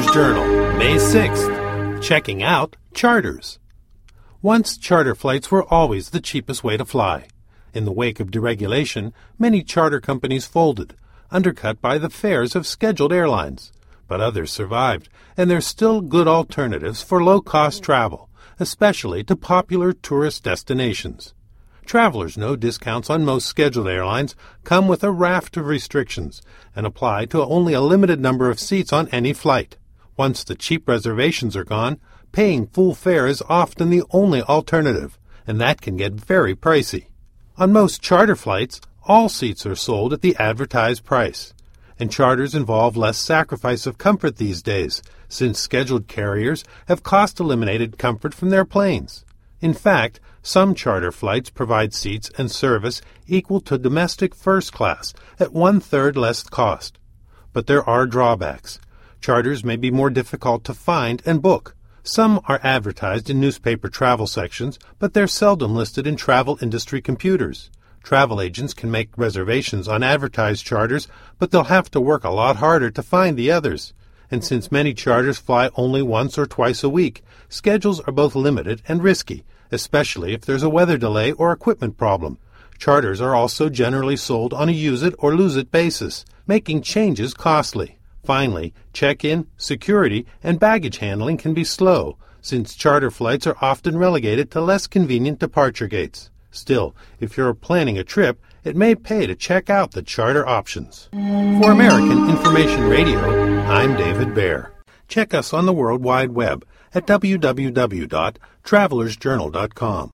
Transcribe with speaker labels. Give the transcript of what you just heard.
Speaker 1: Traveler's Journal, May 6th. Checking out charters. Once, charter flights were always the cheapest way to fly. In the wake of deregulation, many charter companies folded, undercut by the fares of scheduled airlines. But others survived, and there's still good alternatives for low-cost travel, especially to popular tourist destinations. Travelers know discounts on most scheduled airlines come with a raft of restrictions and apply to only a limited number of seats on any flight. Once the cheap reservations are gone, paying full fare is often the only alternative, and that can get very pricey. On most charter flights, all seats are sold at the advertised price, and charters involve less sacrifice of comfort these days, since scheduled carriers have cost-eliminated comfort from their planes. In fact, some charter flights provide seats and service equal to domestic first class at one-third less cost. But there are drawbacks. Charters may be more difficult to find and book. Some are advertised in newspaper travel sections, but they're seldom listed in travel industry computers. Travel agents can make reservations on advertised charters, but they'll have to work a lot harder to find the others. And since many charters fly only once or twice a week, schedules are both limited and risky, especially if there's a weather delay or equipment problem. Charters are also generally sold on a use-it-or-lose-it basis, making changes costly. Finally, check-in, security, and baggage handling can be slow, since charter flights are often relegated to less convenient departure gates. Still, if you're planning a trip, it may pay to check out the charter options. For American Information Radio, I'm David Baer. Check us on the World Wide Web at www.travelersjournal.com.